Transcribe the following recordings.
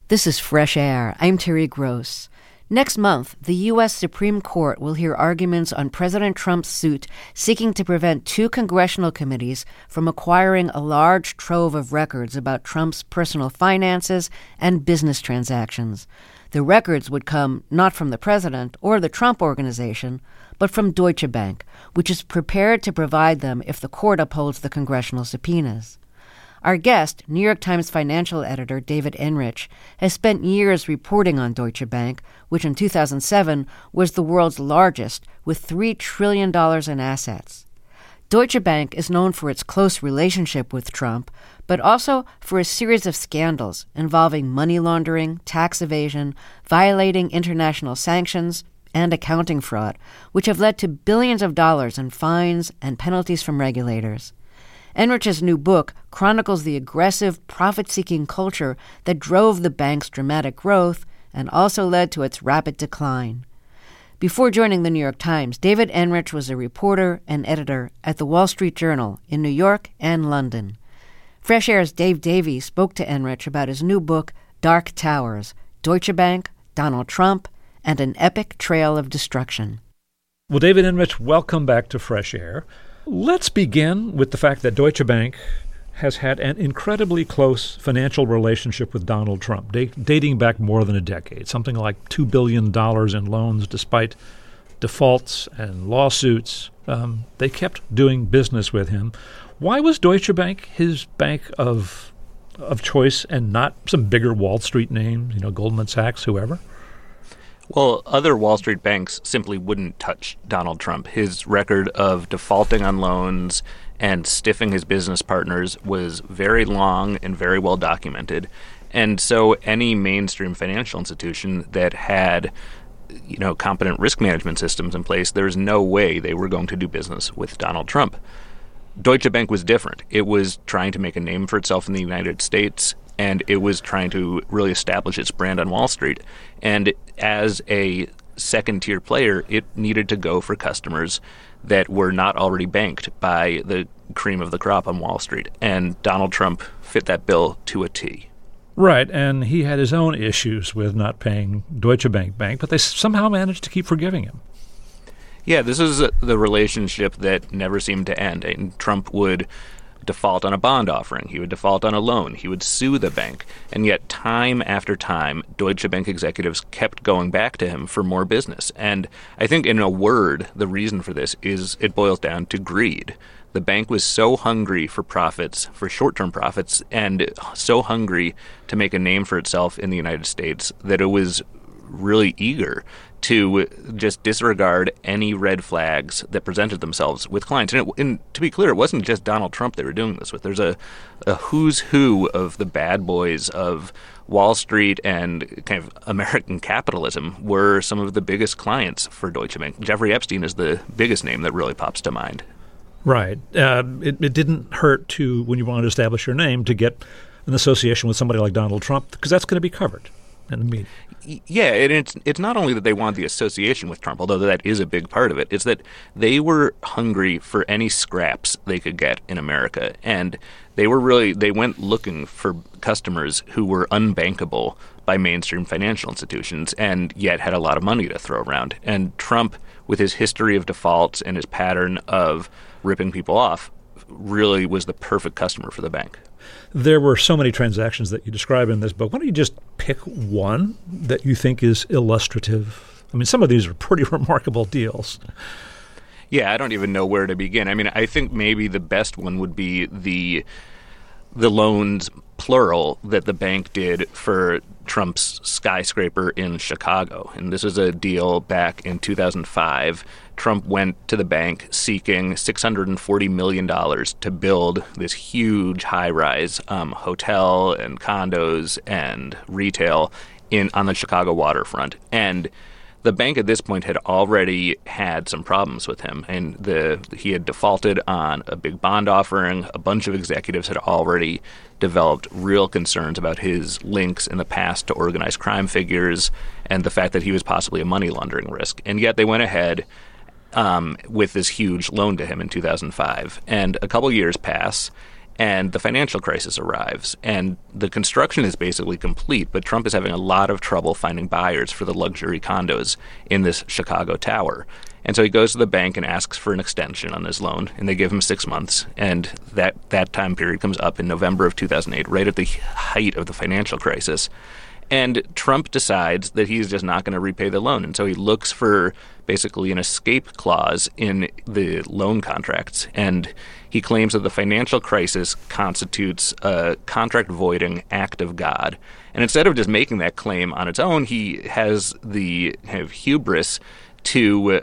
This is Fresh Air. I'm Terry Gross. Next month, the U.S. Supreme Court will hear arguments on President Trump's suit seeking to prevent two congressional committees from acquiring a large trove of records about Trump's personal finances and business transactions. The records would come not from the president or the Trump Organization, but from Deutsche Bank, which is prepared to provide them if the court upholds the congressional subpoenas. Our guest, New York Times financial editor David Enrich, has spent years reporting on Deutsche Bank, which in 2007 was the world's largest, with $3 trillion in assets. Deutsche Bank is known for its close relationship with Trump, but also for a series of scandals involving money laundering, tax evasion, violating international sanctions, and accounting fraud, which have led to billions of dollars in fines and penalties from regulators. Enrich's new book chronicles the aggressive, profit-seeking culture that drove the bank's dramatic growth and also led to its rapid decline. Before joining the New York Times, David Enrich was a reporter and editor at the Wall Street Journal in New York and London. Fresh Air's Dave Davies spoke to Enrich about his new book, Dark Towers, Deutsche Bank, Donald Trump, and an Epic Trail of Destruction. Well, David Enrich, welcome back to Fresh Air. Let's begin with the fact that Deutsche Bank has had an incredibly close financial relationship with Donald Trump, dating back more than a decade, something like $2 billion in loans despite defaults and lawsuits. They kept doing business with him. Why was Deutsche Bank his bank of choice and not some bigger Wall Street names, Goldman Sachs, whoever? Well, other Wall Street banks simply wouldn't touch Donald Trump. His record of defaulting on loans and stiffing his business partners was very long and very well documented. And so any mainstream financial institution that had, competent risk management systems in place, there's no way they were going to do business with Donald Trump. Deutsche Bank was different. It was trying to make a name for itself in the United States, and it was trying to really establish its brand on Wall Street. And as a second-tier player, it needed to go for customers that were not already banked by the cream of the crop on Wall Street. And Donald Trump fit that bill to a T. Right, and he had his own issues with not paying Deutsche Bank, but they somehow managed to keep forgiving him. Yeah, this is the relationship that never seemed to end. And Trump would default on a bond offering. He would default on a loan. He would sue the bank. And yet time after time, Deutsche Bank executives kept going back to him for more business. And I think in a word, the reason for this is it boils down to greed. The bank was so hungry for profits, for short-term profits, and so hungry to make a name for itself in the United States that it was really eager to just disregard any red flags that presented themselves with clients. And to be clear, it wasn't just Donald Trump they were doing this with. There's a who's who of the bad boys of Wall Street and kind of American capitalism were some of the biggest clients for Deutsche Bank. Jeffrey Epstein is the biggest name that really pops to mind. Right. It didn't hurt to, when you want to establish your name, to get an association with somebody like Donald Trump, because that's going to be covered in the media. Yeah, and it's not only that they wanted the association with Trump, although that is a big part of it. It's that they were hungry for any scraps they could get in America, and they went looking for customers who were unbankable by mainstream financial institutions and yet had a lot of money to throw around. And Trump, with his history of defaults and his pattern of ripping people off, really was the perfect customer for the bank. There were so many transactions that you describe in this book. Why don't you just pick one that you think is illustrative? I mean, some of these are pretty remarkable deals. Yeah, I don't even know where to begin. I mean, I think maybe the best one would be the loans, plural, that the bank did for Trump's skyscraper in Chicago. And this was a deal back in 2005. Trump went to the bank seeking $640 million to build this huge high-rise hotel and condos and retail on the Chicago waterfront. And the bank at this point had already had some problems with him, and he had defaulted on a big bond offering. A bunch of executives had already developed real concerns about his links in the past to organized crime figures and the fact that he was possibly a money laundering risk. And yet they went ahead with this huge loan to him in 2005. And a couple years pass, and the financial crisis arrives. And the construction is basically complete, but Trump is having a lot of trouble finding buyers for the luxury condos in this Chicago tower. And so he goes to the bank and asks for an extension on his loan, and they give him 6 months. And that time period comes up in November of 2008, right at the height of the financial crisis. And Trump decides that he's just not going to repay the loan. And so he looks for basically an escape clause in the loan contracts. And he claims that the financial crisis constitutes a contract-voiding act of God. And instead of just making that claim on its own, he has the kind of hubris to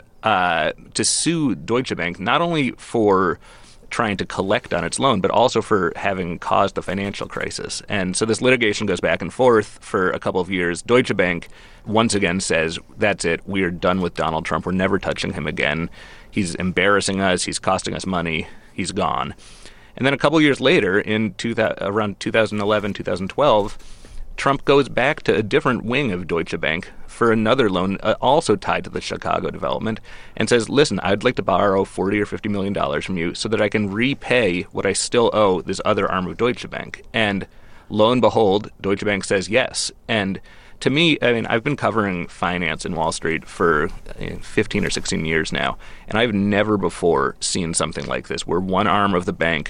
sue Deutsche Bank, not only for trying to collect on its loan, but also for having caused the financial crisis. And so this litigation goes back and forth for a couple of years. Deutsche Bank once again says, that's it, we are done with Donald Trump. We're never touching him again. He's embarrassing us. He's costing us money. He's gone. And then a couple of years later, in around 2011, 2012, Trump goes back to a different wing of Deutsche Bank for another loan also tied to the Chicago development and says, listen, I'd like to borrow $40 or $50 million from you so that I can repay what I still owe this other arm of Deutsche Bank. And lo and behold, Deutsche Bank says yes. And to me, I mean, I've been covering finance in Wall Street for 15 or 16 years now, and I've never before seen something like this where one arm of the bank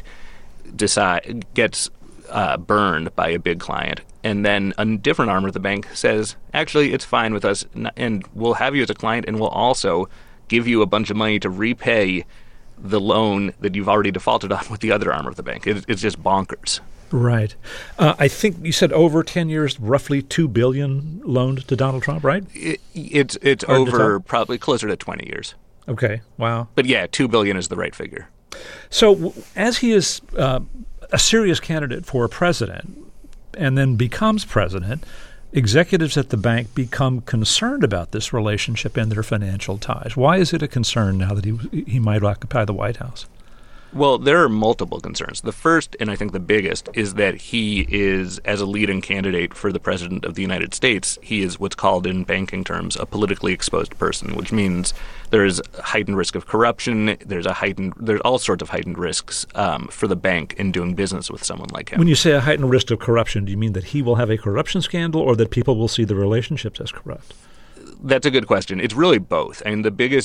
gets burned by a big client, and then a different arm of the bank says, actually, it's fine with us, and we'll have you as a client, and we'll also give you a bunch of money to repay the loan that you've already defaulted on with the other arm of the bank. It's just bonkers. Right. I think you said over 10 years, roughly $2 billion loaned to Donald Trump, right? It's over probably closer to 20 years. Okay. Wow. But yeah, $2 billion is the right figure. So as he is a serious candidate for president and then becomes president, executives at the bank become concerned about this relationship and their financial ties. Why is it a concern now that he might occupy the White House? Well, there are multiple concerns. The first, and I think the biggest, is that he is, as a leading candidate for the president of the United States, he is what's called in banking terms a politically exposed person, which means there is a heightened risk of corruption. There's all sorts of heightened risks for the bank in doing business with someone like him. When you say a heightened risk of corruption, do you mean that he will have a corruption scandal or that people will see the relationships as corrupt? That's a good question. It's really both. I mean,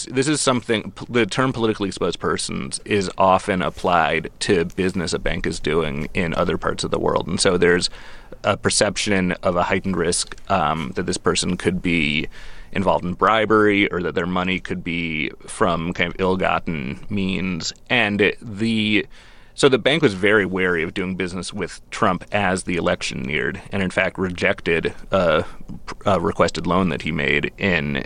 the term politically exposed persons is often applied to business a bank is doing in other parts of the world. And so there's a perception of a heightened risk that this person could be involved in bribery or that their money could be from kind of ill-gotten means. And So the bank was very wary of doing business with Trump as the election neared, and in fact rejected a requested loan that he made in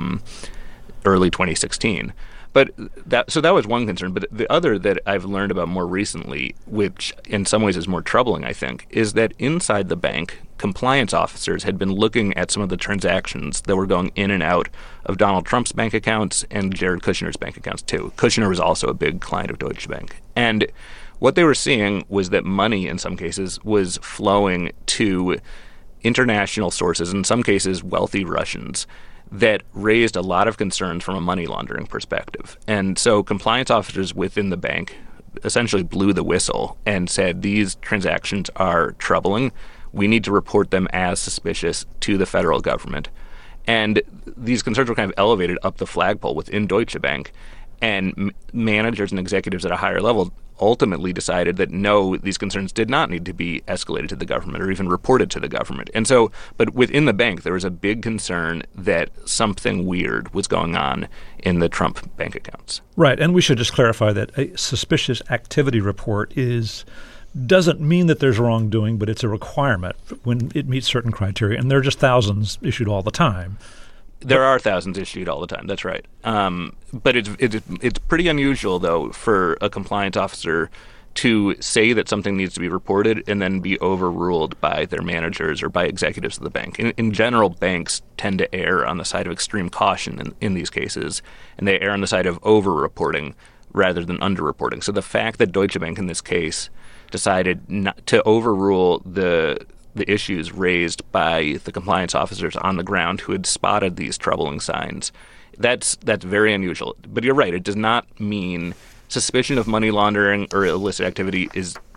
early 2016. But that was one concern. But the other that I've learned about more recently, which in some ways is more troubling, I think, is that inside the bank, compliance officers had been looking at some of the transactions that were going in and out of Donald Trump's bank accounts and Jared Kushner's bank accounts too. Kushner was also a big client of Deutsche Bank. And what they were seeing was that money, in some cases, was flowing to international sources, in some cases wealthy Russians, that raised a lot of concerns from a money laundering perspective. And so compliance officers within the bank essentially blew the whistle and said, these transactions are troubling. We need to report them as suspicious to the federal government. And these concerns were kind of elevated up the flagpole within Deutsche Bank. And managers and executives at a higher level ultimately decided that no, these concerns did not need to be escalated to the government or even reported to the government. And so, but within the bank, there was a big concern that something weird was going on in the Trump bank accounts. Right. And we should just clarify that a suspicious activity report doesn't mean that there's wrongdoing, but it's a requirement when it meets certain criteria. And there are just thousands issued all the time. There are thousands issued all the time. That's right. But it's pretty unusual, though, for a compliance officer to say that something needs to be reported and then be overruled by their managers or by executives of the bank. In general, banks tend to err on the side of extreme caution in these cases, and they err on the side of over-reporting rather than under-reporting. So the fact that Deutsche Bank in this case decided not to overrule the issues raised by the compliance officers on the ground who had spotted these troubling signs, that's very unusual. But you're right, it does not mean suspicion of money laundering or illicit activity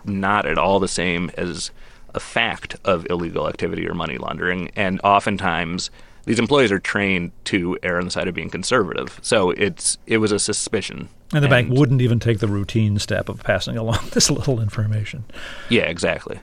not at all the same as a fact of illegal activity or money laundering. And oftentimes, these employees are trained to err on the side of being conservative. So it was a suspicion. And the bank wouldn't even take the routine step of passing along this little information. Yeah, exactly.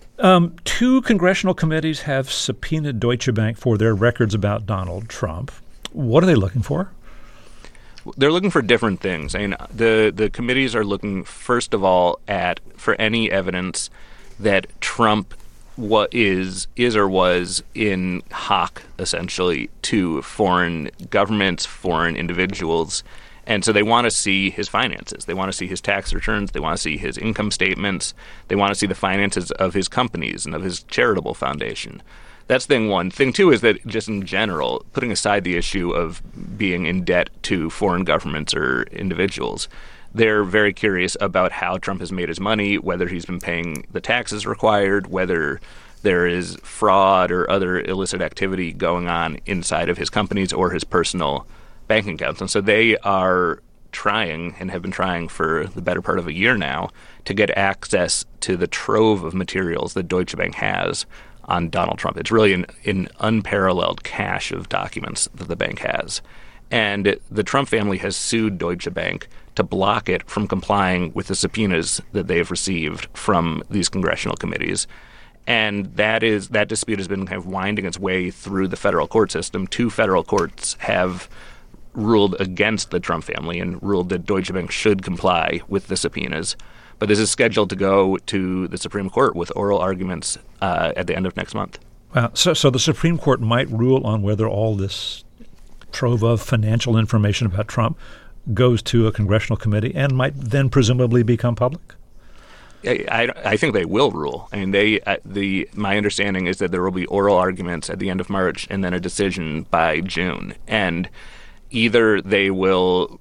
2 congressional committees have subpoenaed Deutsche Bank for their records about Donald Trump. What are they looking for? They're looking for different things. I mean, the committees are looking, first of all, for any evidence that Trump is or was in hock, essentially, to foreign governments, foreign individuals. And so they want to see his finances. They want to see his tax returns. They want to see his income statements. They want to see the finances of his companies and of his charitable foundation. That's thing one. Thing two is that just in general, putting aside the issue of being in debt to foreign governments or individuals, they're very curious about how Trump has made his money, whether he's been paying the taxes required, whether there is fraud or other illicit activity going on inside of his companies or his personal bank accounts. And so they are trying and have been trying for the better part of a year now to get access to the trove of materials that Deutsche Bank has on Donald Trump. It's really an unparalleled cache of documents that the bank has. And the Trump family has sued Deutsche Bank to block it from complying with the subpoenas that they have received from these congressional committees. And that dispute has been kind of winding its way through the federal court system. 2 federal courts have ruled against the Trump family and ruled that Deutsche Bank should comply with the subpoenas. But this is scheduled to go to the Supreme Court with oral arguments at the end of next month. Wow. So the Supreme Court might rule on whether all this trove of financial information about Trump goes to a congressional committee and might then presumably become public? I think they will rule. I mean, my understanding is that there will be oral arguments at the end of March and then a decision by June. And either they will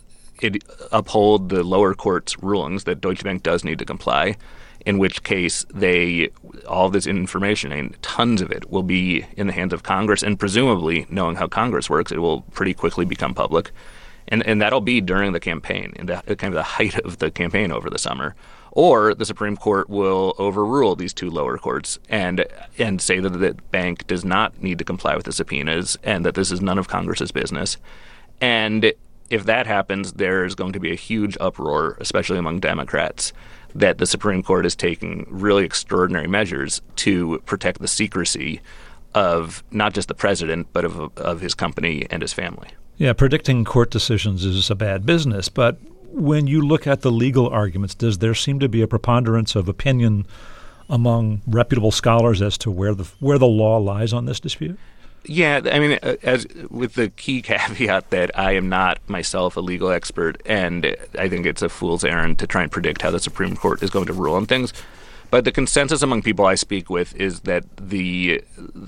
uphold the lower court's rulings that Deutsche Bank does need to comply, in which case all this information, and tons of it, will be in the hands of Congress, and presumably, knowing how Congress works, it will pretty quickly become public. And that'll be during the campaign, in the kind of the height of the campaign over the summer. Or the Supreme Court will overrule these 2 lower courts and say that the bank does not need to comply with the subpoenas and that this is none of Congress's business. And if that happens, there's going to be a huge uproar, especially among Democrats, that the Supreme Court is taking really extraordinary measures to protect the secrecy of not just the president, but of his company and his family. Yeah, predicting court decisions is a bad business, but when you look at the legal arguments, does there seem to be a preponderance of opinion among reputable scholars as to where the law lies on this dispute? Yeah, I mean, as with the key caveat that I am not myself a legal expert, and I think it's a fool's errand to try and predict how the Supreme Court is going to rule on things. But the consensus among people I speak with is that the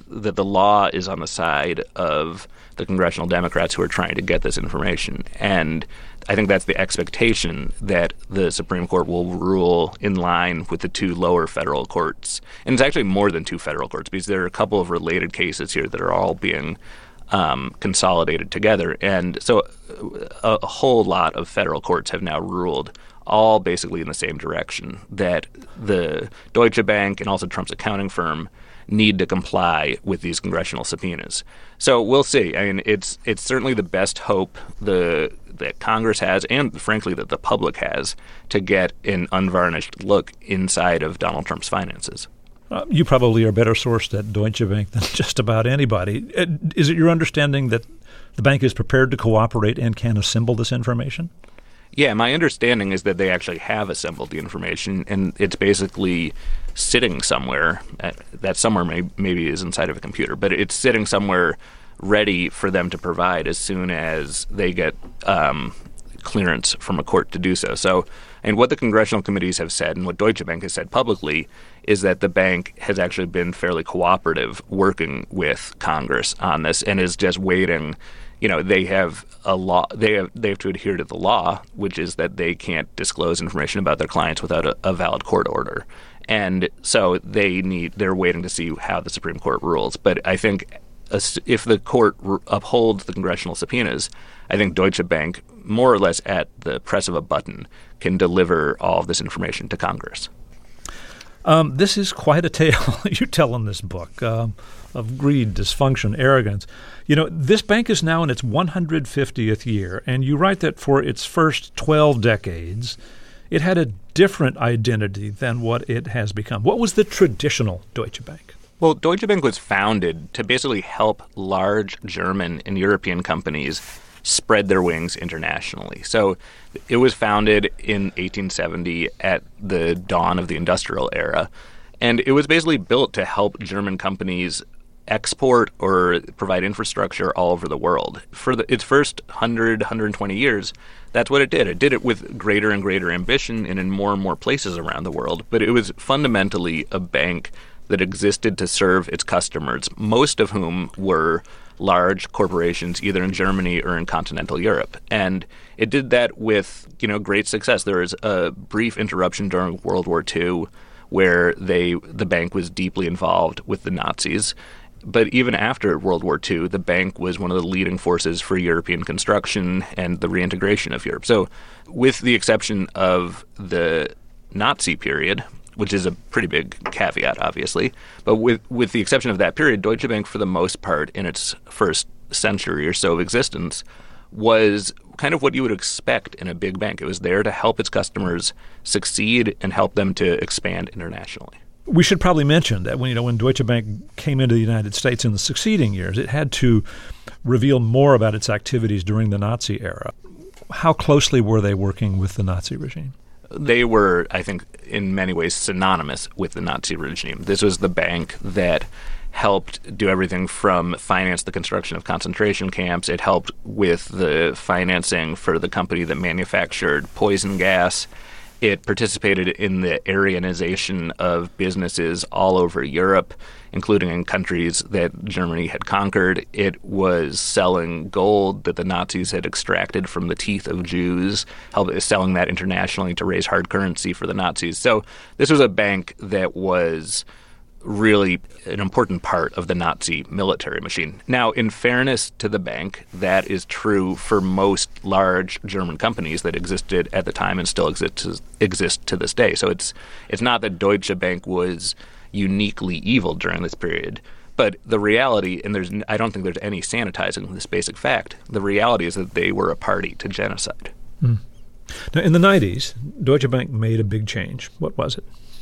law is on the side of the congressional Democrats who are trying to get this information. And I think that's the expectation, that the Supreme Court will rule in line with the 2 lower federal courts. And it's actually more than 2 federal courts, because there are a couple of related cases here that are all being consolidated together. And so a whole lot of federal courts have now ruled, all basically in the same direction, that the Deutsche Bank and also Trump's accounting firm need to comply with these congressional subpoenas. So we'll see. I mean, it's certainly the best hope that Congress has, and frankly that the public has, to get an unvarnished look inside of Donald Trump's finances. You probably are better sourced at Deutsche Bank than just about anybody. Is it your understanding that the bank is prepared to cooperate and can assemble this information? Yeah, my understanding is that they actually have assembled the information, and it's basically sitting somewhere. That somewhere maybe is inside of a computer, but it's sitting somewhere ready for them to provide as soon as they get clearance from a court to do so. So, and what the congressional committees have said and what Deutsche Bank has said publicly is that the bank has actually been fairly cooperative working with Congress on this and is just waiting. You know, they have a law. They have to adhere to the law, which is that they can't disclose information about their clients without a valid court order. And so they're waiting to see how the Supreme Court rules. But I think if the court upholds the congressional subpoenas, I think Deutsche Bank, more or less at the press of a button, can deliver all of this information to Congress. This is quite a tale you tell in this book of greed, dysfunction, arrogance. This bank is now in its 150th year, and you write that for its first 12 decades, it had a different identity than what it has become. What was the traditional Deutsche Bank? Well, Deutsche Bank was founded to basically help large German and European companies spread their wings internationally. So it was founded in 1870 at the dawn of the industrial era. And it was basically built to help German companies export or provide infrastructure all over the world. For its first 120 years, that's what it did. It did it with greater and greater ambition and in more places around the world. But it was fundamentally a bank that existed to serve its customers, most of whom were large corporations either in Germany or in continental Europe. And it did that with, great success. There was a brief interruption during World War II where the bank was deeply involved with the Nazis. But even after World War II, the bank was one of the leading forces for European construction and the reintegration of Europe. So with the exception of the Nazi period, which is a pretty big caveat, obviously. But with the exception of that period, Deutsche Bank, for the most part, in its first century or so of existence, was kind of what you would expect in a big bank. It was there to help its customers succeed and help them to expand internationally. We should probably mention that when Deutsche Bank came into the United States in the succeeding years, it had to reveal more about its activities during the Nazi era. How closely were they working with the Nazi regime? They were, I think, in many ways synonymous with the Nazi regime. This was the bank that helped do everything from finance the construction of concentration camps. It helped with the financing for the company that manufactured poison gas. It participated in the Aryanization of businesses all over Europe, including in countries that Germany had conquered. It was selling gold that the Nazis had extracted from the teeth of Jews, selling that internationally to raise hard currency for the Nazis. So this was a bank that was really an important part of the Nazi military machine. Now, in fairness to the bank, that is true for most large German companies that existed at the time and still exist to this day. So it's not that Deutsche Bank was uniquely evil during this period. But the reality, and I don't think there's any sanitizing this basic fact, the reality is that they were a party to genocide. Now, in the 90s, Deutsche Bank made a big change. What was it?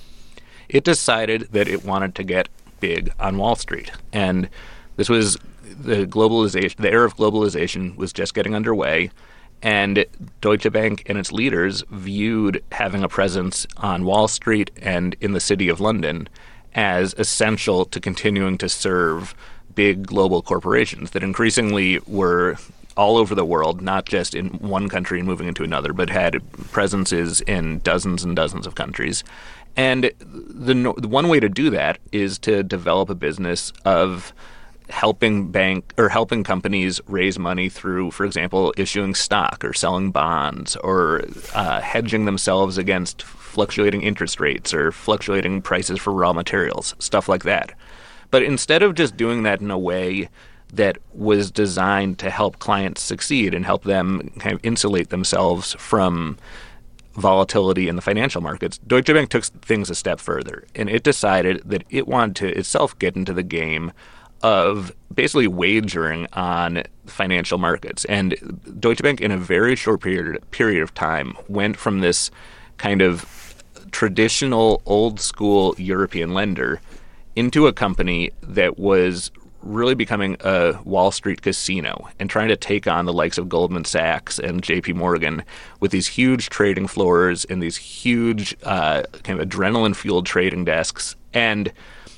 It decided that it wanted to get big on Wall Street. And this was the era of globalization was just getting underway. And Deutsche Bank and its leaders viewed having a presence on Wall Street and in the city of London as essential to continuing to serve big global corporations that increasingly were all over the world, not just in one country and moving into another, but had presences in dozens and dozens of countries. And the one way to do that is to develop a business of helping companies raise money through, for example, issuing stock or selling bonds or hedging themselves against fluctuating interest rates or fluctuating prices for raw materials, stuff like that. But instead of just doing that in a way that was designed to help clients succeed and help them kind of insulate themselves from volatility in the financial markets, Deutsche Bank took things a step further, and it decided that it wanted to itself get into the game of basically wagering on financial markets. And Deutsche Bank, in a very short period of time, went from this kind of traditional, old-school European lender into a company that was really becoming a Wall Street casino and trying to take on the likes of Goldman Sachs and JP Morgan with these huge trading floors and these huge kind of adrenaline-fueled trading desks. And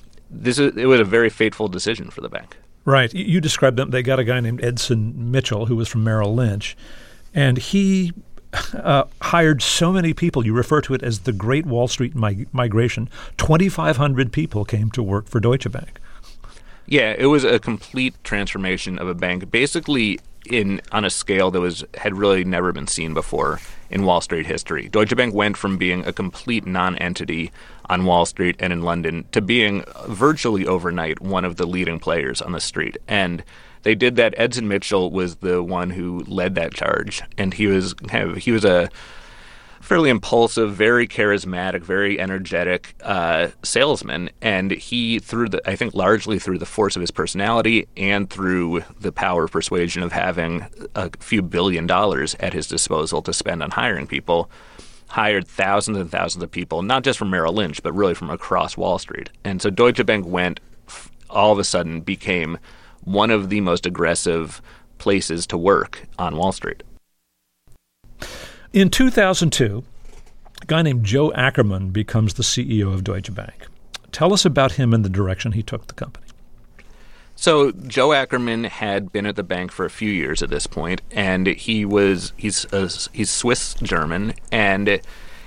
it was a very fateful decision for the bank. Right. You described them. They got a guy named Edson Mitchell, who was from Merrill Lynch, and he hired so many people. You refer to it as the Great Wall Street Migration. 2,500 people came to work for Deutsche Bank. Yeah, it was a complete transformation of a bank, basically on a scale that had really never been seen before in Wall Street history. Deutsche Bank went from being a complete non-entity on Wall Street and in London to being virtually overnight one of the leading players on the street. And they did that. Edson Mitchell was the one who led that charge, and he was a fairly impulsive, very charismatic, very energetic salesman, and he, I think largely through the force of his personality and through the power of persuasion of having a few $1 billion at his disposal to spend on hiring people, hired thousands and thousands of people, not just from Merrill Lynch, but really from across Wall Street. And so Deutsche Bank all of a sudden became one of the most aggressive places to work on Wall Street. In 2002, a guy named Joe Ackerman becomes the CEO of Deutsche Bank. Tell us about him and the direction he took the company. So Joe Ackerman had been at the bank for a few years at this point, and he's Swiss German and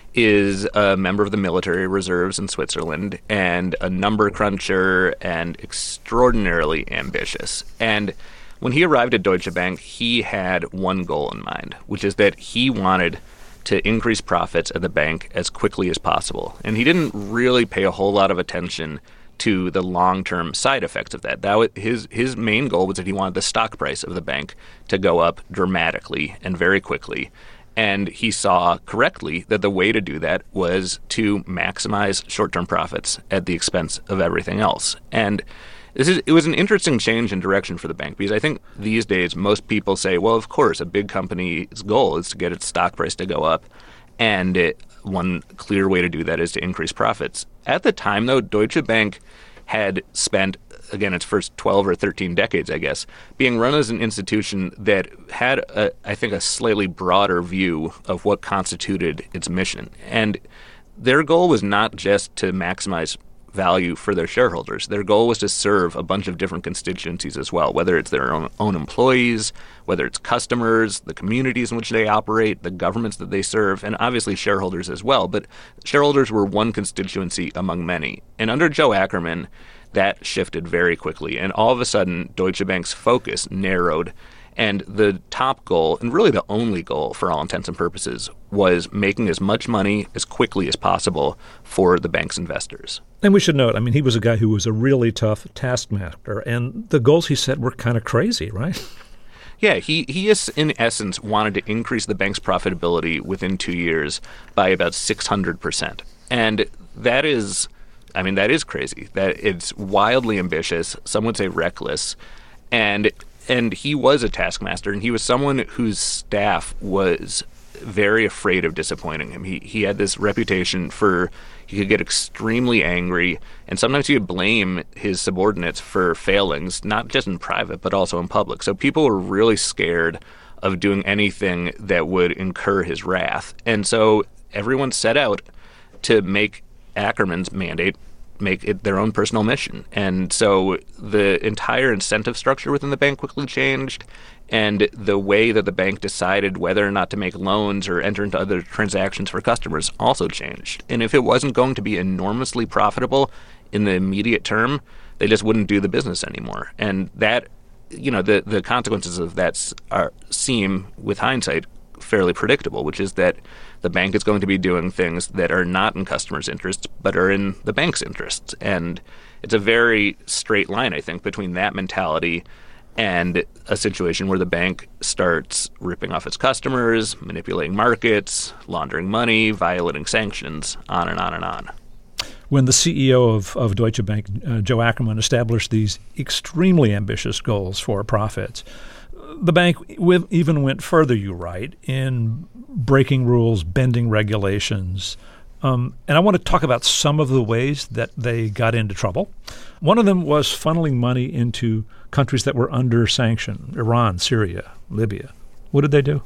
is a member of the military reserves in Switzerland and a number cruncher and extraordinarily ambitious. And when he arrived at Deutsche Bank, he had one goal in mind, which is that he wanted to increase profits at the bank as quickly as possible. And he didn't really pay a whole lot of attention to the long-term side effects of that. His main goal was that he wanted the stock price of the bank to go up dramatically and very quickly. And he saw correctly that the way to do that was to maximize short-term profits at the expense of everything else. And it was an interesting change in direction for the bank, because I think these days most people say, well, of course, a big company's goal is to get its stock price to go up, and one clear way to do that is to increase profits. At the time, though, Deutsche Bank had spent, again, its first 12 or 13 decades, I guess, being run as an institution that had, I think, a slightly broader view of what constituted its mission. And their goal was not just to maximize value for their shareholders. Their goal was to serve a bunch of different constituencies as well, whether it's their own employees, whether it's customers, the communities in which they operate, the governments that they serve, and obviously shareholders as well. But shareholders were one constituency among many. And under Joe Ackerman, that shifted very quickly. And all of a sudden, Deutsche Bank's focus narrowed. And the top goal, and really the only goal for all intents and purposes, was making as much money as quickly as possible for the bank's investors. And we should note, I mean, he was a guy who was a really tough taskmaster, and the goals he set were kind of crazy, right? Yeah, he in essence wanted to increase the bank's profitability within 2 years by about 600%. And that is crazy. That it's wildly ambitious, some would say reckless, and he was a taskmaster, and he was someone whose staff was very afraid of disappointing him. He had this reputation for he could get extremely angry, and sometimes he would blame his subordinates for failings, not just in private, but also in public. So people were really scared of doing anything that would incur his wrath. And so everyone set out to make Ackerman's mandate make it their own personal mission. And so the entire incentive structure within the bank quickly changed, and the way that the bank decided whether or not to make loans or enter into other transactions for customers also changed. And if it wasn't going to be enormously profitable in the immediate term, they just wouldn't do the business anymore. And that, the consequences of that seem, with hindsight, fairly predictable, which is that the bank is going to be doing things that are not in customers' interests, but are in the bank's interests. And it's a very straight line, I think, between that mentality and a situation where the bank starts ripping off its customers, manipulating markets, laundering money, violating sanctions, on and on and on. When the CEO of Deutsche Bank, Joe Ackerman, established these extremely ambitious goals for profits, the bank even went further, you write, in breaking rules, bending regulations. And I want to talk about some of the ways that they got into trouble. One of them was funneling money into countries that were under sanction: Iran, Syria, Libya. What did they do?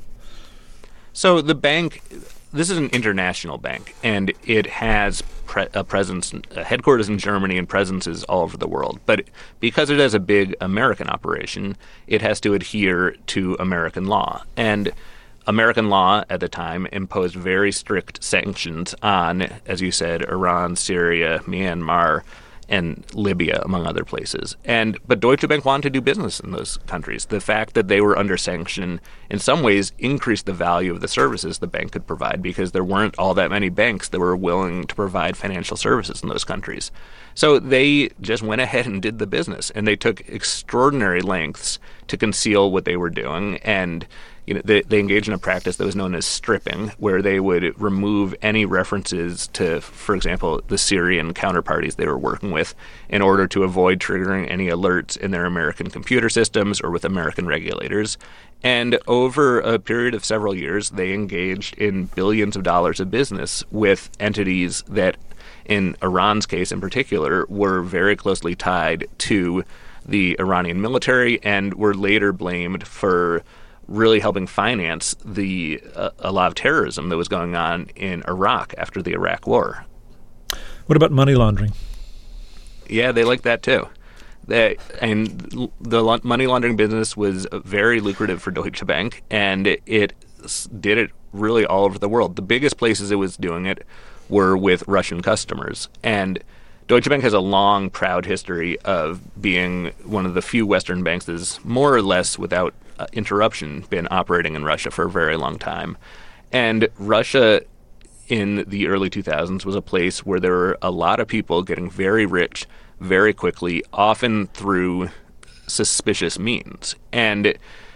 So the bank, this is an international bank, and it has a presence, headquarters in Germany and presences all over the world. But because it has a big American operation, it has to adhere to American law. And American law at the time imposed very strict sanctions on, as you said, Iran, Syria, Myanmar, and Libya, among other places. But Deutsche Bank wanted to do business in those countries. The fact that they were under sanction in some ways increased the value of the services the bank could provide, because there weren't all that many banks that were willing to provide financial services in those countries. So they just went ahead and did the business, and they took extraordinary lengths to conceal what they were doing and They engaged in a practice that was known as stripping, where they would remove any references to, for example, the Syrian counterparties they were working with in order to avoid triggering any alerts in their American computer systems or with American regulators. And over a period of several years, they engaged in billions of dollars of business with entities that, in Iran's case in particular, were very closely tied to the Iranian military and were later blamed for really helping finance a lot of terrorism that was going on in Iraq after the Iraq War. What about money laundering? Yeah, they like that too. And the money laundering business was very lucrative for Deutsche Bank, and it did it really all over the world. The biggest places it was doing it were with Russian customers. And Deutsche Bank has a long, proud history of being one of the few Western banks that is more or less without interruption been operating in Russia for a very long time. And Russia in the early 2000s was a place where there were a lot of people getting very rich very quickly, often through suspicious means. And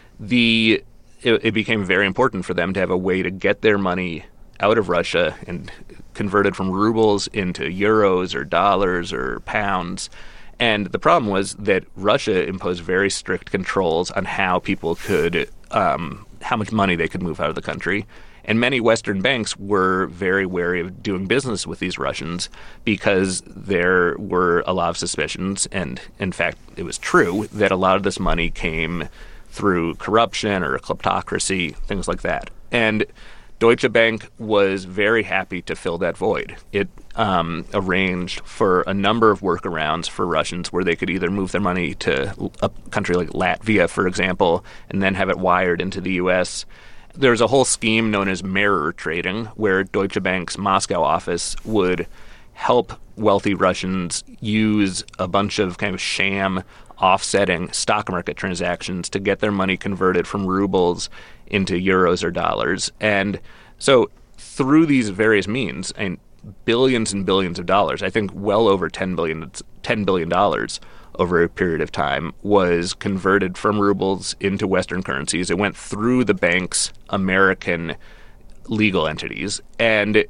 it became very important for them to have a way to get their money out of Russia and converted from rubles into euros or dollars or pounds. And the problem was that Russia imposed very strict controls on how people could, how much money they could move out of the country. And many Western banks were very wary of doing business with these Russians because there were a lot of suspicions, and in fact, it was true, that a lot of this money came through corruption or kleptocracy, things like that. And Deutsche Bank was very happy to fill that void. It arranged for a number of workarounds for Russians where they could either move their money to a country like Latvia, for example, and then have it wired into the U.S. There's a whole scheme known as mirror trading, where Deutsche Bank's Moscow office would help wealthy Russians use a bunch of kind of sham offsetting stock market transactions to get their money converted from rubles into euros or dollars. And so through these various means, and billions and billions of dollars, I think well over $10 billion over a period of time was converted from rubles into Western currencies. It went through the bank's American legal entities, and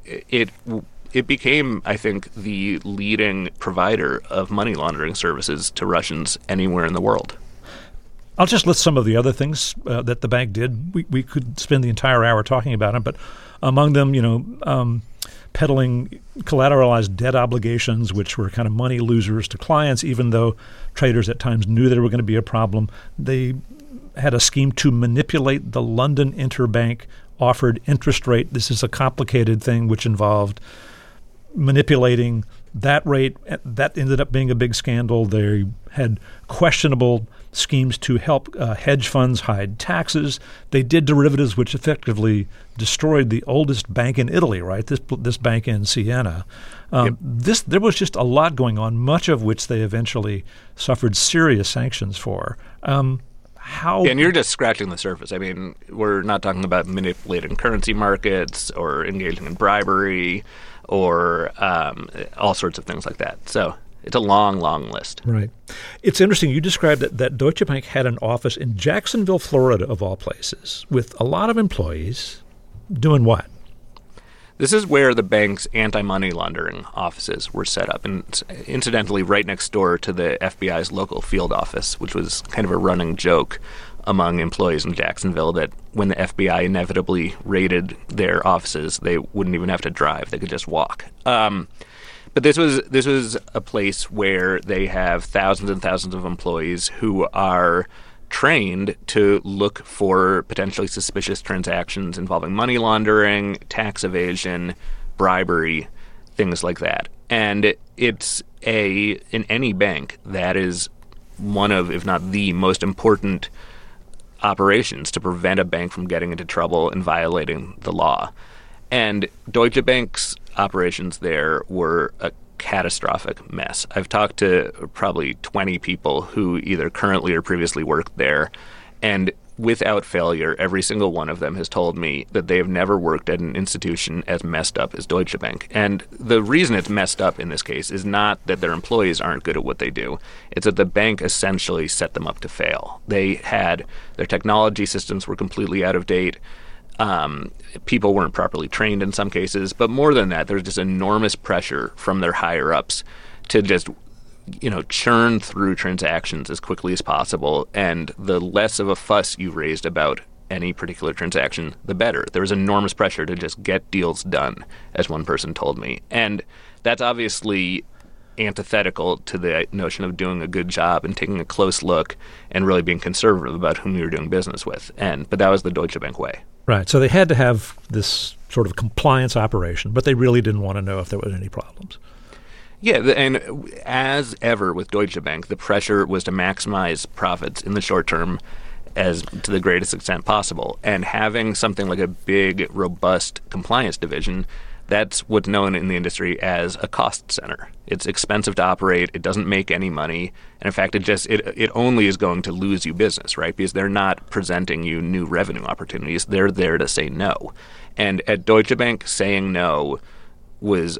it became, I think, the leading provider of money laundering services to Russians anywhere in the world. I'll just list some of the other things that the bank did. We could spend the entire hour talking about them, but among them, peddling collateralized debt obligations, which were kind of money losers to clients, even though traders at times knew there were going to be a problem. They had a scheme to manipulate the London Interbank offered interest rate. This is a complicated thing which involved manipulating that rate. That ended up being a big scandal. They had questionable schemes to help hedge funds hide taxes. They did derivatives which effectively destroyed the oldest bank in Italy, right? This bank in Siena. Yep. There was just a lot going on, much of which they eventually suffered serious sanctions for. And you're just scratching the surface. I mean, we're not talking about manipulating currency markets or engaging in bribery or all sorts of things like that. So it's a long, long list. Right. It's interesting. You described that Deutsche Bank had an office in Jacksonville, Florida, of all places, with a lot of employees doing what? This is where the bank's anti-money laundering offices were set up, and incidentally right next door to the FBI's local field office, which was kind of a running joke among employees in Jacksonville that when the FBI inevitably raided their offices, they wouldn't even have to drive. They could just walk. But this was a place where they have thousands and thousands of employees who are trained to look for potentially suspicious transactions involving money laundering, tax evasion, bribery, things like that. And it's in any bank, that is one of, if not the most important operations to prevent a bank from getting into trouble and violating the law. And Deutsche Bank's operations there were a catastrophic mess. I've talked to probably 20 people who either currently or previously worked there, and without failure, every single one of them has told me that they have never worked at an institution as messed up as Deutsche Bank. And the reason it's messed up in this case is not that their employees aren't good at what they do. It's that the bank essentially set them up to fail. Their technology systems were completely out of date. People weren't properly trained in some cases. But more than that, there's just enormous pressure from their higher-ups to just churn through transactions as quickly as possible, and the less of a fuss you raised about any particular transaction, the better. There was enormous pressure to just get deals done, as one person told me. And that's obviously antithetical to the notion of doing a good job and taking a close look and really being conservative about whom you're doing business with. But that was the Deutsche Bank way. Right. So they had to have this sort of compliance operation, but they really didn't want to know if there was any problems. Yeah, and as ever with Deutsche Bank, the pressure was to maximize profits in the short term as to the greatest extent possible. And having something like a big, robust compliance division, that's what's known in the industry as a cost center. It's expensive to operate. It doesn't make any money. And in fact, it only is going to lose you business, right? Because they're not presenting you new revenue opportunities. They're there to say no. And at Deutsche Bank, saying no was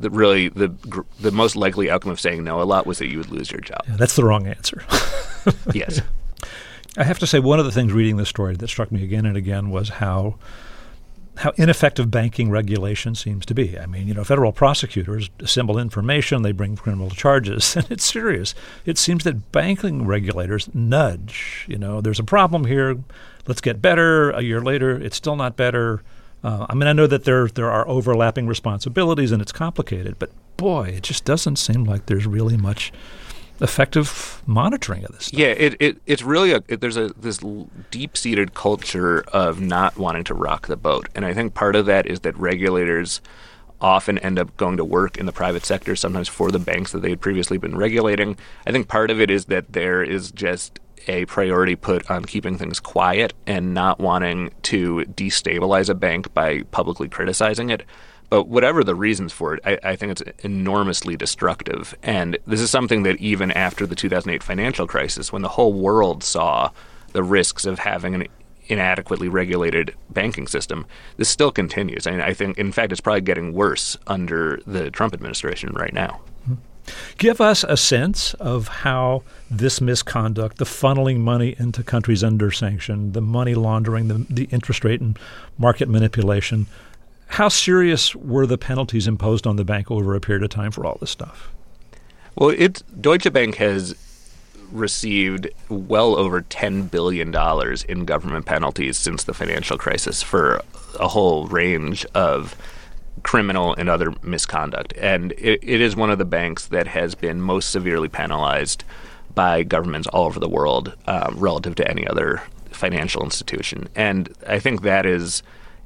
the most likely outcome of saying no a lot was that you would lose your job. Yeah, that's the wrong answer. Yes. I have to say one of the things reading this story that struck me again and again was how ineffective banking regulation seems to be. I mean, federal prosecutors assemble information, they bring criminal charges, and it's serious. It seems that banking regulators nudge. There's a problem here. Let's get better. A year later, it's still not better. I know that there are overlapping responsibilities and it's complicated, but boy, it just doesn't seem like there's really much effective monitoring of this stuff. Yeah, it's really there's this deep-seated culture of not wanting to rock the boat, and I think part of that is that regulators often end up going to work in the private sector, sometimes for the banks that they had previously been regulating. I think part of it is that there is just a priority put on keeping things quiet and not wanting to destabilize a bank by publicly criticizing it. But whatever the reasons for it, I think it's enormously destructive. And this is something that even after the 2008 financial crisis, when the whole world saw the risks of having an inadequately regulated banking system, this still continues. I think, in fact, it's probably getting worse under the Trump administration right now. Give us a sense of how this misconduct, the funneling money into countries under sanction, the money laundering, the interest rate and market manipulation, how serious were the penalties imposed on the bank over a period of time for all this stuff? Well, Deutsche Bank has received well over $10 billion in government penalties since the financial crisis for a whole range of criminal and other misconduct. And it is one of the banks that has been most severely penalized by governments all over the world relative to any other financial institution. And I think that is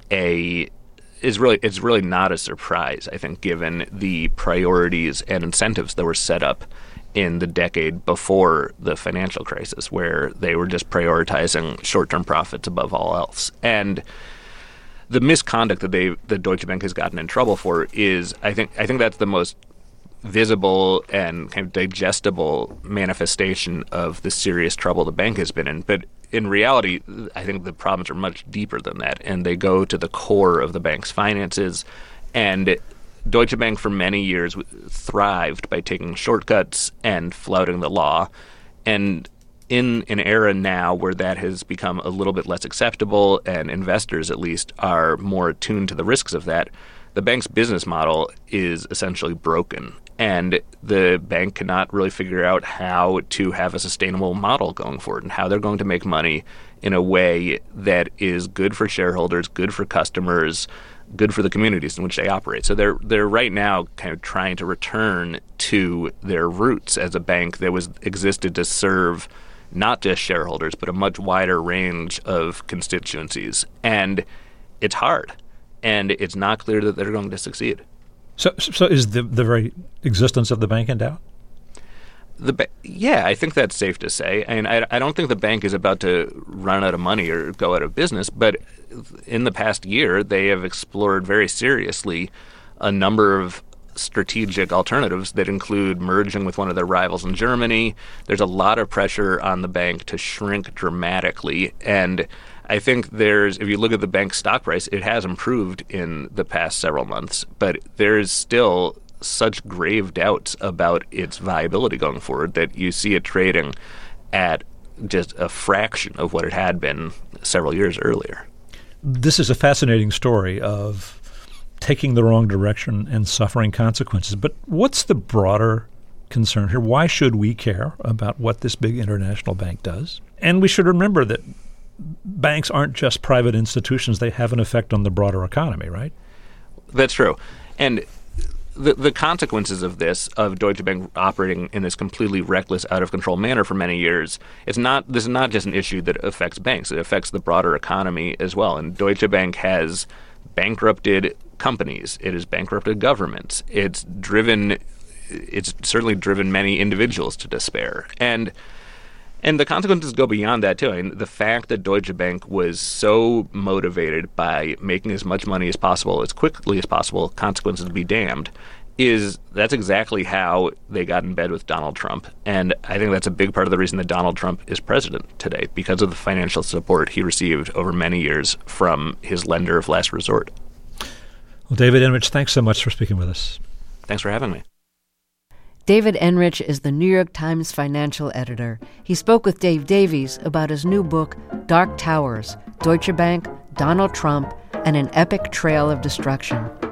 really not a surprise, I think, given the priorities and incentives that were set up in the decade before the financial crisis, where they were just prioritizing short-term profits above all else. And the misconduct that Deutsche Bank has gotten in trouble for is, I think that's the most visible and kind of digestible manifestation of the serious trouble the bank has been in. But in reality, I think the problems are much deeper than that, and they go to the core of the bank's finances. And Deutsche Bank for many years thrived by taking shortcuts and flouting the law. And in an era now where that has become a little bit less acceptable and investors at least are more attuned to the risks of that, the bank's business model is essentially broken. And the bank cannot really figure out how to have a sustainable model going forward and how they're going to make money in a way that is good for shareholders, good for customers, good for the communities in which they operate. So they're right now kind of trying to return to their roots as a bank that existed to serve not just shareholders, but a much wider range of constituencies. And it's hard, and it's not clear that they're going to succeed. So is the very existence of the bank in doubt? Yeah, I think that's safe to say. I mean, I don't think the bank is about to run out of money or go out of business, but in the past year, they have explored very seriously a number of strategic alternatives that include merging with one of their rivals in Germany. There's a lot of pressure on the bank to shrink dramatically. And I think if you look at the bank's stock price, it has improved in the past several months, but there's still such grave doubts about its viability going forward that you see it trading at just a fraction of what it had been several years earlier. This is a fascinating story of taking the wrong direction and suffering consequences. But what's the broader concern here? Why should we care about what this big international bank does? And we should remember that banks aren't just private institutions. They have an effect on the broader economy, right? That's true. And the consequences of this, of Deutsche Bank operating in this completely reckless, out-of-control manner for many years, this is not just an issue that affects banks. It affects the broader economy as well. And Deutsche Bank has bankrupted companies. It has bankrupted governments. It's certainly driven many individuals to despair. And the consequences go beyond that, too. I mean, the fact that Deutsche Bank was so motivated by making as much money as possible, as quickly as possible, consequences be damned, that's exactly how they got in bed with Donald Trump. And I think that's a big part of the reason that Donald Trump is president today, because of the financial support he received over many years from his lender of last resort. Well, David Enrich, thanks so much for speaking with us. Thanks for having me. David Enrich is the New York Times financial editor. He spoke with Dave Davies about his new book, Dark Towers, Deutsche Bank, Donald Trump, and an Epic Trail of Destruction.